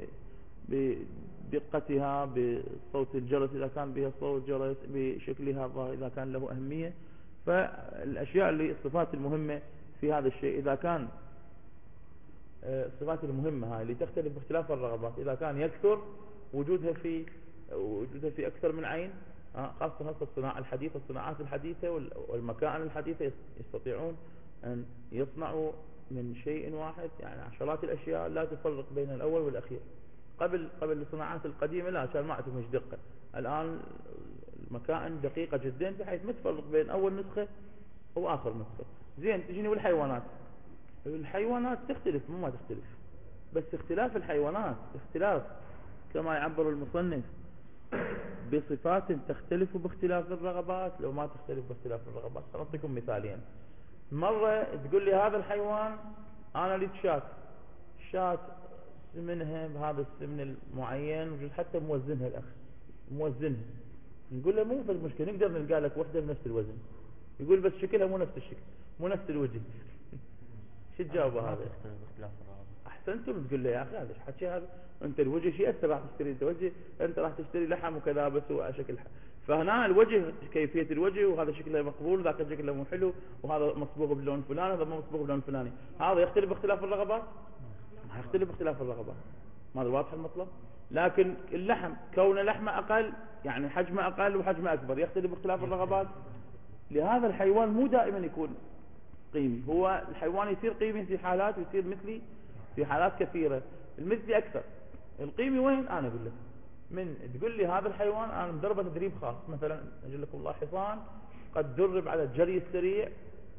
بدقتها، بصوت الجرس إذا كان بها صوت جرس، بشكلها إذا كان له أهمية. فالأشياء اللي الصفات المهمة في هذا الشيء، إذا كان الصفات المهمة هاي اللي تختلف باختلاف الرغبات، إذا كان يكثر وجودها في أكثر من عين، خاصة الصناعة الحديثة، الصناعات الحديثة والمكائن الحديثة يستطيعون أن يصنعوا من شيء واحد يعني عشرات الأشياء لا تفرق بين الأول والأخير. قبل الصناعات القديمة لا، عشان ما عندهم دقة. الآن المكائن دقيقة جدا بحيث ما تفرق بين أول نسخة وآخر نسخة. زين تجيني والحيوانات، الحيوانات تختلف مو ما تختلف، بس اختلاف الحيوانات اختلاف كما يعبر المصنف بصفات تختلف باختلاف الرغبات لو ما تختلف باختلاف الرغبات. سأعطيكم مثالين. مرة تقول لي هذا الحيوان أنا لي شاة سمنها بهذا السمن المعين، وجد حتى موزنها الأخ موزنها، نقول له مو في المشكلة، نقدر نلقى لك وحدة بنفس الوزن. يقول بس شكلها مو نفس الشكل، مو نفس الوجه. شو تجاوبه هذا؟ احسنتم تقول له يا اخي هذا حكي هذا، انت الوجه شيء انت راح تشتري انت راح تشتري لحم وكذا بس هو شكل فهنا الوجه كيفيه الوجه، وهذا شكله مقبول وذاك شكله مو حلو، وهذا مصبوغ بلون فلان هذا مو مصبوغ بلون فلاني. هذا يختلف باختلاف الرغبات؟ ما يختلف باختلاف الرغبات، ما هذا واضح المطلب. لكن اللحم كونه لحمه اقل يعني حجمه اقل وحجمه اكبر يختلف باختلاف الرغبات. لهذا الحيوان مو دائما يكون قيمي، هو الحيوان يصير قيمي في حالات ويصير مثلي في حالات كثيرة. المثلي أكثر. القيمي وين؟ أنا أقول لك من تقول لي هذا الحيوان أنا مدربه تدريب خاص، مثلا أقول لكم الله حصان قد درب على الجري السريع،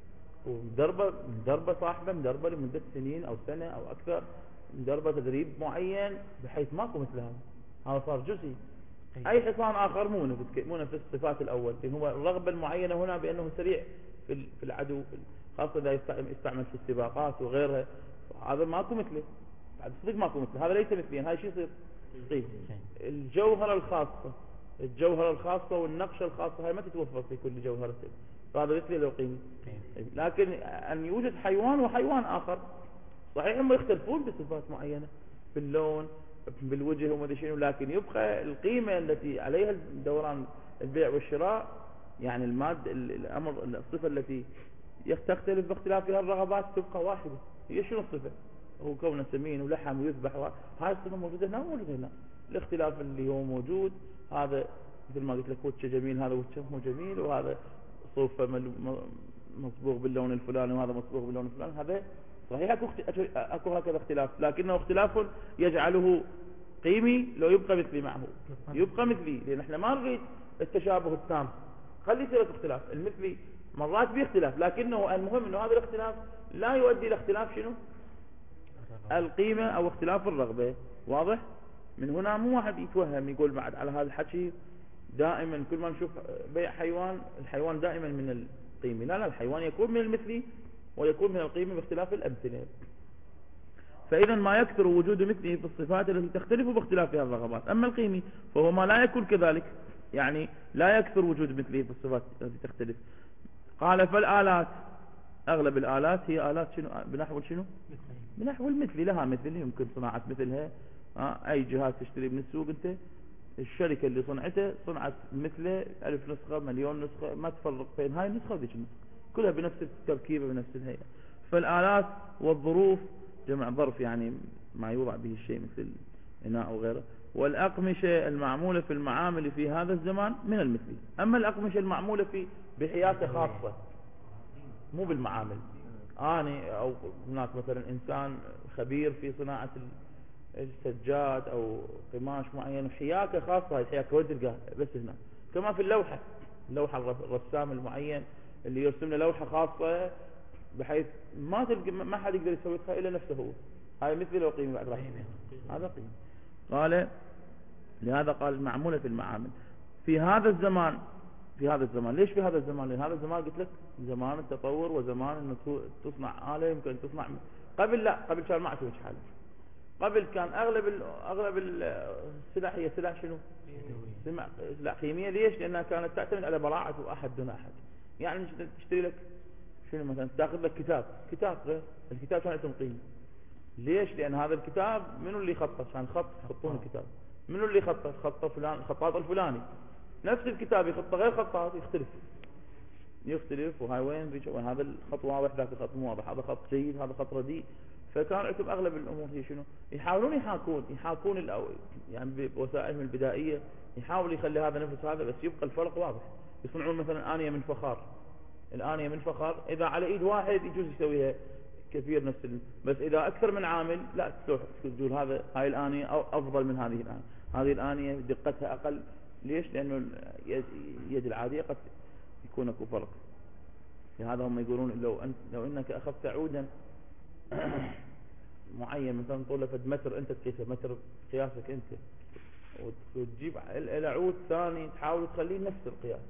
ومدربه صاحبه مدربه لمدة سنين أو سنة أو أكثر، مدربه تدريب معين بحيث ماكو مثل هذا صار جزئي. أي حصان آخر مو نفس الصفات الأول، لأن هو الرغبة المعينة هنا بأنه سريع في العدو، خاصة إذا يستعمل في السباقات وغيرها، هذا ماكو مثله، بعد صدق ماكو مثله، هذا ليس مثليا، هاي شيء يصير قيم. الجوهرة الخاصة والنقشة الخاصة هاي ما تتوفر في كل جوهرة، فهذا مثلي لو قيمي. لكن أن يوجد حيوان وحيوان آخر صحيح هم يختلفون بصفات معينة باللون بالوجه وما ادري شنو، لكن يبقى القيمة التي عليها دوران البيع والشراء، يعني الأمر الصفة التي تختلف باختلافها الرغبات تبقى واحدة. هي شنو الصفة؟ هو كونه سمين ولحم ويذبح، هاي الصفة موجودة هنا وموجودة هنا. الاختلاف اللي هو موجود هذا مثل ما قلت لك وجهه جميل، هذا وجهه مو جميل، وهذا صوفه مصبوغ باللون الفلاني وهذا مصبوغ باللون الفلاني، هذا صحيح اكو هكذا اختلاف، لكنه اختلاف يجعله قيمي. لو يبقى مثلي معه يبقى مثلي، لان احنا ما نريد التشابه التام، خلي يصير اختلاف. المثلي مرات بيختلف، لكنه المهم انه هذا الاختلاف لا يؤدي الى اختلاف شنو؟ القيمة او اختلاف الرغبة. واضح؟ من هنا مو واحد يتوهم يقول بعد على هذا الحكي دائما كل ما نشوف بيع حيوان الحيوان دائما من القيمة. لا الحيوان يكون من المثلي ويكون من القيمة باختلاف الأمثلة. فإذا ما يكثر وجود مثله في الصفات التي تختلف باختلافها الرغبات. أما القيمي فهو ما لا يكون كذلك، يعني لا يكثر وجود مثله في الصفات التي تختلف. قال فالآلات أغلب الآلات هي آلات شنو؟ بنحو شنو؟ بنحو المثل، لها مثل يمكن صناعة مثلها أي جهاز تشتري من السوق أنت، الشركة اللي صنعته صنعت مثله 1000 نسخة، مليون نسخة، ما تفرق بين هاي النسخة وذيك النسخة، كلها بنفس التركيبة بنفس الهيئة. فالآلات والظروف جمع ظرف يعني ما يوضع به الشيء مثل الإناء أو غيره. والأقمشة المعمولة في المعامل في هذا الزمان من المثلي. أما الأقمشة المعمولة في بحياته خاصة مو بالمعامل، أو هناك مثلا إنسان خبير في صناعة السجاد أو قماش معين، حياكة خاصة، هاي الحياكة وين تلقاها؟ بس هنا. كما في اللوحة الرسام المعين اللي يرسم له لوحة خاصة بحيث ما حد يقدر يسويها إلا نفسه هو، هاي مثل لو قيمة بعد هذا قيمة. قال لهذا قال معمولة في المعامل في هذا الزمان. ليش في هذا الزمان؟ لأن هذا الزمان قلت لك زمان التطور وزمان أنه تصنع آلة يمكن تصنع قبل كان ما أعتمد حاله. قبل كان أغلب السلاح هي سلاح شنو؟ سلاح كيميائية. ليش؟ لأنها كانت تعتمد على براعة أحد دون أحد. يعني تشتري لك شنو مثلا، تأخذ لك كتاب غير الكتاب كان يعطي قيمة. ليش؟ لأن هذا الكتاب منو اللي خطه؟ كان يخطون الكتاب، منو اللي خطه فلان، الخطاط الفلاني. نفس الكتاب يخطه غير خطاط يختلف وهاي وين هذا الخط واضح ذاك الخط مو واضح، هذا خط جيد هذا خط رديء. فكان عندهم اغلب الامور هي شنو؟ يحاولون يحاكون يعني بوسائلهم البدائيه، يحاول يخلي هذا نفس هذا بس يبقى الفرق واضح. يصنعون مثلا آنية من فخار، الآنية من فخار اذا على ايد واحد يجوز يسويها كثير نفس بس اذا اكثر من عامل لا تقول هاي الآنية أو افضل من هذه الآنية. هذه الآنية دقتها اقل. ليش؟ لانه اليد العادية قد يكون اكو فرق. لهذا هم يقولون لو انك اخذت عودا معين مثلا طوله فد متر، انت تقيسه متر قياسك انت، وتجيب الى عود ثاني تحاول تخليه نفس القياس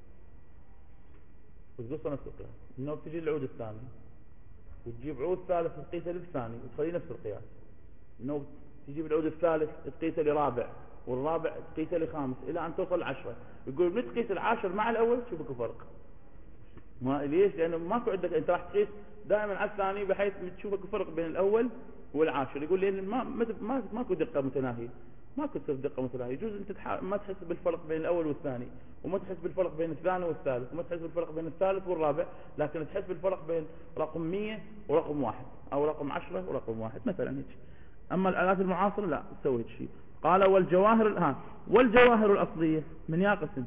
وتقصه نفس القياس، انه تجي العود الثاني وتجيب عود ثالث تقيسه للثاني وتخليه نفس القياس، انه تجيب العود الثالث تقيسه لرابع والرابع تقيسه لخامس الى ان توصل 10. يقول نتقيس العاشر مع الاول شوف اكو فرق. ما ليش؟ لانه ماكو عندك انت راح تقيس دائما على الثاني بحيث تشوفك فرق بين الاول والعاشر. يقول لي ماكو دقه متناهيه، ماكو دقه متناهيه. يجوز انت ما تحس بالفرق بين الاول والثاني، وما تحس بالفرق بين الثاني والثالث، وما تحس بالفرق بين الثالث والرابع، لكن تحس بالفرق بين رقم 100 ورقم 1 او رقم 10 ورقم 1 مثلا هيك. اما الالات المعاصره لا تسوي هيك شيء. قال والجواهر الاصليه من يا قسم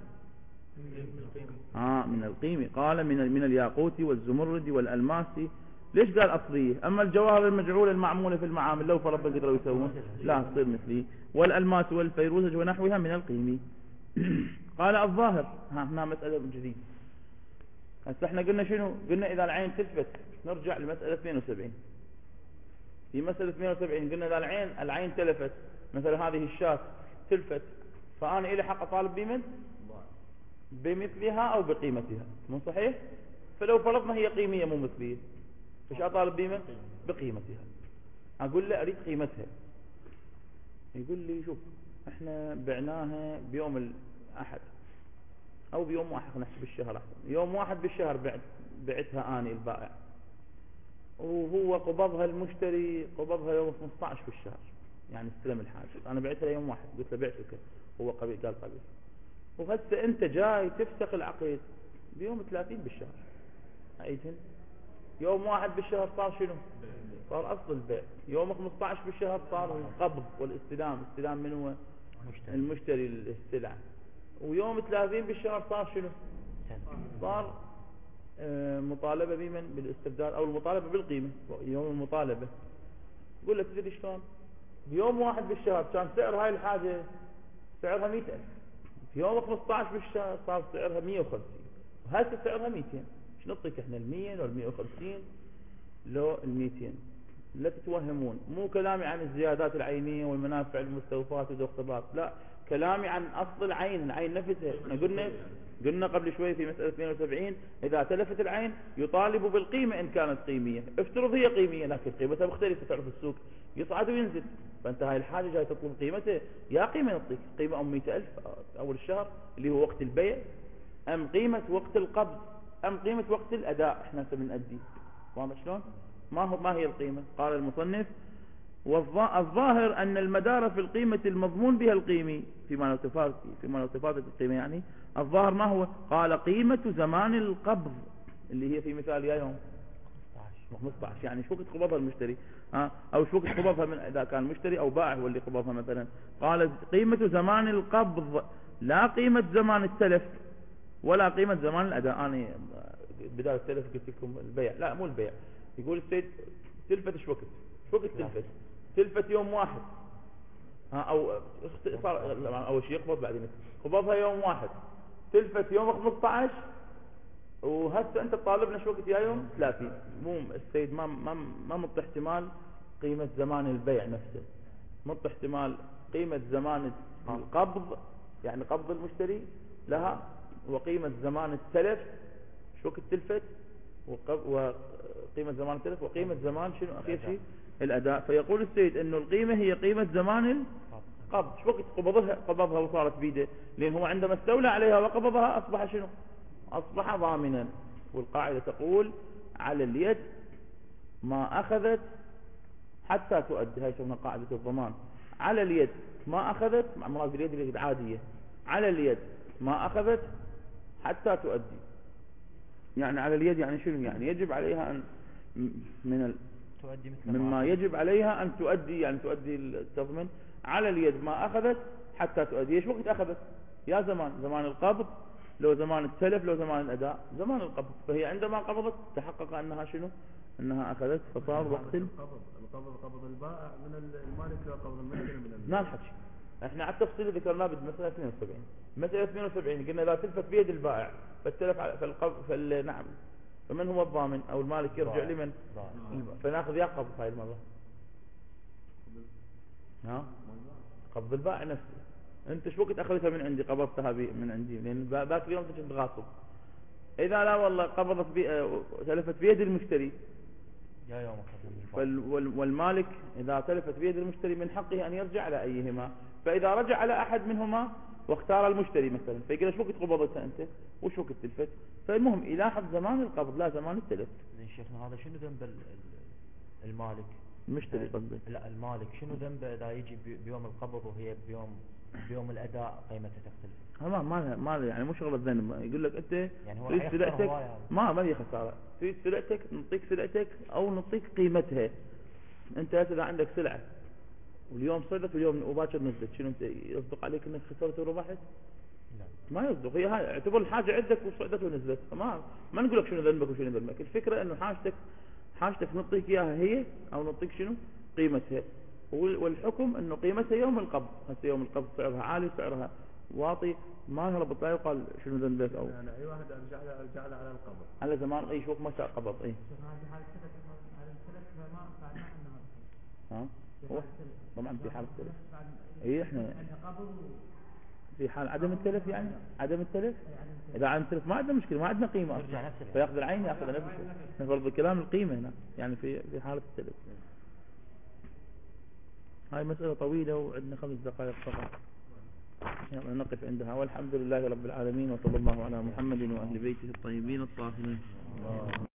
من القيمة. قال من الياقوت والزمرد والألماس. ليش قال أصلية؟ أما الجواهر المجعولة المعمولة في المعامل لو فرضا يقدروا يسوون لا تصير مثلي. والألماس والفيروزج ونحوها من القيمة. قال الظاهر هنا مسألة جديدة. هسه احنا قلنا شنو؟ قلنا إذا العين تثبت نرجع لمسألة 72. في مسألة 72 قلنا إذا العين تلفت مثلا هذه الشاة تلفت، فأنا إلي حق أطالب بمثلها أو بقيمتها، مو صحيح؟ فلو فرضنا هي قيمية مو مثلية، فش أطالب بقيمتها. أقول له أريد قيمتها. يقول لي شوف احنا بعناها بيوم الأحد أو بيوم واحد، نحسب الشهر أحسن، يوم واحد بالشهر بعتها أنا البائع، وهو قبضها المشتري قبضها يوم 15 بالشهر، يعني استلم الحاجة. أنا بعتها يوم واحد، قلت له بعتك، هو قال قبل. وهسه انت جاي تفسخ العقد بيوم 30 بالشهر، عيدهن يوم 1 بالشهر صار شنو؟ صار اصل البيع. يوم 15 بالشهر صار القبض والاستلام. استلام من هو؟ المشتري السلعة. ويوم 30 بالشهر صار شنو؟ صار مطالبة بمن؟ بالاستبدال او المطالبة بالقيمة. يوم المطالبة يقول لك تدري شلون؟ بيوم 1 بالشهر كان سعر هاي الحاجة سعرها 100,000، في يوم 15 بالشهر صار سعرها 150، وهسه سعرها 200. شو نعطيك احنا 100 ولا 150 لو 200؟ لا تتوهمون، مو كلامي عن الزيادات العينية والمنافع المستوفاة والاختبارات، لا كلامي عن اصل العين نفسها. احنا قلنا قبل شوي في مسألة 72 اذا تلفت العين يطالب بالقيمة ان كانت قيمية. افترض هي قيمية لكن قيمتها مختلفة، تعرف السوق يصعد وينزل، فانت هاي الحاجة جاي تطلب قيمتها، يا قيمة نعطيك قيمة 100,000 اول الشهر اللي هو وقت البيع، ام قيمة وقت القبض، ام قيمة وقت الاداء احنا بنأدي. واضح شلون؟ ما هي القيمة؟ قال المصنف والظاهر أن المدار في القيمة المضمون بها القيمي فيما لو تفاوتت القيمة يعني الظاهر ما هو؟ قال قيمة زمان القبض اللي هي في مثال يا يوم 15 يعني شو وقت قبضها المشتري أو شو وقت قبضها من إذا كان مشتري أو بائع هو اللي قبضها مثلا. قال قيمة زمان القبض لا قيمة زمان التلف ولا قيمة زمان الأداء. أنا بداية التلف قلت لكم البيع، لا مو البيع. يقول السيد تلفت شو وقت تلفت يوم واحد أو صار أول شيء يقبض بعدين قبضها يوم واحد تلفت يوم 15 وهسه أنت طالبنا شو وقت يا يوم 30. مو السيد ما مط احتمال قيمة زمان البيع نفسه، مط احتمال قيمة زمان القبض يعني قبض المشتري لها وقيمة زمان التلف شو وقت تلفت وقيمة زمان التلف وقيمة زمان شنو أخير شيء الأداء. فيقول السيد إنه القيمة هي قيمة زمان القبض شو وقت قبضها وصارت بيده، لأن هو عندما استولى عليها وقبضها أصبح شنو؟ أصبح ضامنا. والقاعدة تقول على اليد ما أخذت حتى تؤدي. هاي يسمونها قاعدة الضمان. على اليد ما أخذت مراد باليد العادية على اليد ما أخذت حتى تؤدي. يعني على اليد يعني شنو؟ يعني يجب عليها أن تؤدي مما يجب عليها أن تؤدي يعني تؤدي التضمن. على اليد ما أخذت حتى تؤدي. ايش وقت أخذت؟ يا زمان القبض لو زمان التلف لو زمان الأداء زمان القبض. فهي عندما قبضت تحقق أنها شنو؟ أنها أخذت فصار وقت القبض قبض البائع من المالك وقبض المشتري من المالك. نعم حكي احنا على التفصيل ذكرناه بمسألة 72. مسألة 72 قلنا لا تلفت بيد البائع فالتلف نعم فمن هو الضامن أو المالك يرجع لمن؟ فناخذ يا قبض هاي المرة قبض البائع نفسه. انت شو وقت اخذتها من عندي؟ قبضتها من عندي لان ذاك اليوم كنت غاصب. اذا لا والله قبضت تلفت بيد المشتري يا يوم والمالك اذا تلفت بيد المشتري من حقه ان يرجع على ايهما. فاذا رجع على احد منهما واختار المشتري مثلا فيقول شو وقت قبضتها انت وش وقت تلفت. فالمهم يلاحظ زمان القبض لا زمان التلف. زين شيخنا هذا شنو ذنب المالك؟ المشتري قصدي. لا المالك شنو ذنبه اذا يجي بيوم القبض وهي بيوم الاداء قيمتها تختلف؟ ما يعني مو شغل الذنب. يقول لك انت يعني هو تريد سلعتك ما هي خساره. تريد سلعتك نعطيك سلعتك او نعطيك قيمتها. انت اذا عندك سلعه واليوم صدت واليوم وباكر نزلت شنو انت يصدق عليك انك خسرت وربحت؟ لا ما يصدق. هي هاي اعتبر الحاجه عندك وصعدت ونزلت. ما نقول لك شنو ذنبك وشنو ذنبك. الفكره انه حاجتك نعطيك اياها هي او نعطيك شنو قيمتها. والحكم انه قيمتها يوم القبض. هسه يوم القبض سعرها عالي سعرها واطي ما يربط لا يقال شنو ذنبك او يعني اي واحد ارجع له على القبض على زمان اي شوف متى قبض اي هو طبعا في حال التلف اي احنا في حال عدم التلف يعني عدم التلف اذا عدم التلف ما عندنا مشكله ما عندنا قيمه فياخذ العين ياخذ نفسه. نفرض الكلام القيمه هنا يعني في حاله التلف. هاي مسألة طويلة وعندنا 5 دقائق فقط يعني نقف عندها. والحمد لله رب العالمين وصلى الله على محمد وأهل بيته الطيبين الطاهرين.